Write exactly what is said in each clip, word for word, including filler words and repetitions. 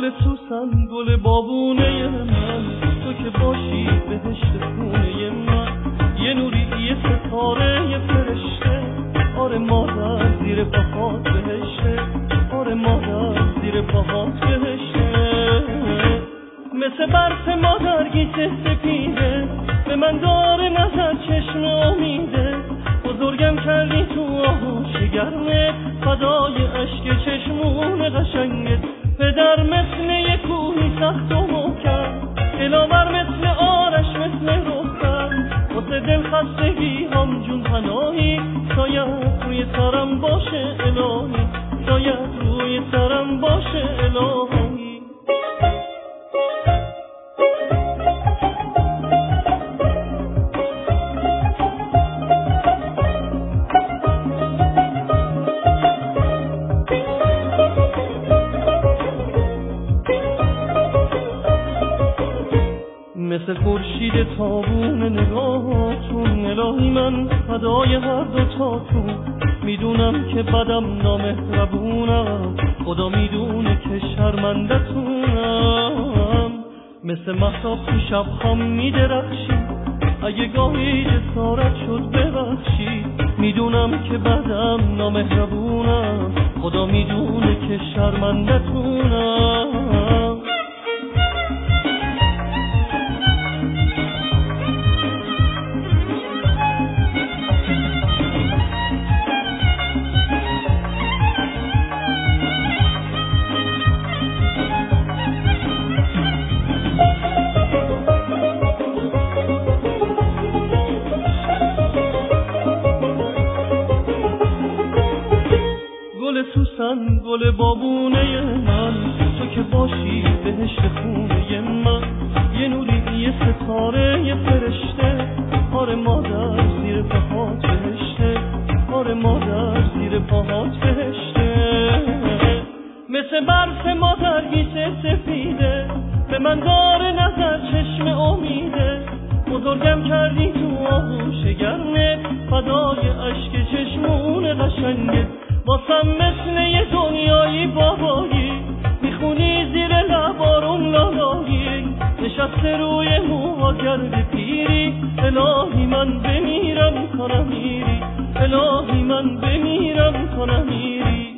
گل سوسن گل بابونه من، تو که باشی بهشت خونه من، یه نوری یه ستاره یه فرشته، آره مادر زیر پاهات بهشته، آره مادر زیر پاهات بهشته. مثل برف مادر گیسه سپیده، به من داره نظر چشم امیده، بزرگم کردی تو آغوش گرمه، فدای عشق چشمون قشنگت. پدر مثل یه کوهی سخت و محکم، دلاور مثل آرش مثل رستم، واسه دل خستگی هم جون پناهی، شاید روی سرم باشه الهی، شاید روی سرم باشه الهی. مثل خورشید تابون نگاهاتون، الهی من فدای هر دو تاتون. میدونم که بدم نامهربونم، خدا میدونه که شرمندتونم. مثل مهتاب تو شب‌ها میدرخشی، اگه گاهی جسارت شد ببخشی. میدونم که بدم نامهربونم، خدا میدونه که شرمندتونم. گل سوسن گل بابونه من، تو که باشی بهشت خونه من، یه نوری یه ستاره یه فرشته، آره مادر زیر پاهات بهشته، آره مادر زیر پاهات بهشته. مثل برف مادر گیسه سفیده، به من داره نظر چشم امیده، بزرگم کردی تو آغوش گرمه، فدای عشق چشمون قشنگت. واسم مثل یه دنیایی بابایی، میخونی زیر لبارون لالایی، نشسته روی موها گرد پیری، الهی من بمیرم تا نمیری، الهی من بمیرم تا نمیری.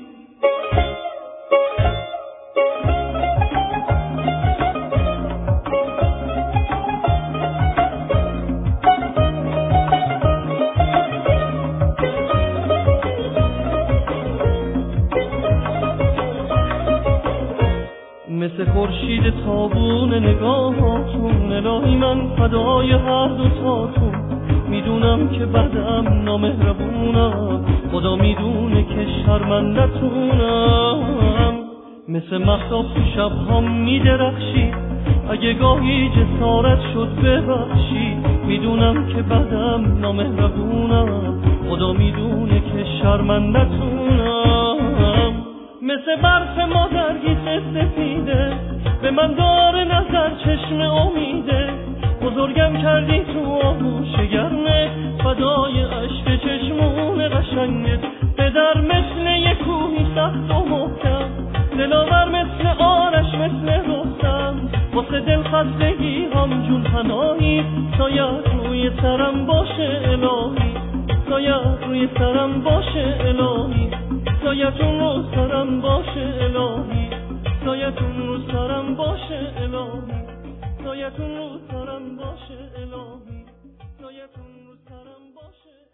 مثل خورشید تابون نگاهاتون، الهی من فدای هر دو تاتون. میدونم که بدم نامهربونم، خدا میدونه که شرمندتونم. مثل مهتاب تو شب‌ها میدرخشی، اگه گاهی جسارت شد ببخشی. میدونم که بدم نامهربونم، خدا میدونه که شرمندتونم. مثل برف مادر گیسه سفیده، به من داره نظر چشم امیده، بزرگم کردی تو آغوش گرمه، فدای عشق چشمون قشنگت. پدر مثل یه کوهی سخت و محکم، دلاور مثل آرش مثل رستم، واسه دل خستگی هم جون پناهی، شاید روی سرم باشه الهی، شاید روی سرم باشه الهی، شاید اون رو سرم باشه الهی، شاید اون رو سرم باشه الهی، شاید اون رو سرم باشه الهی، شاید اون رو سرم باشه.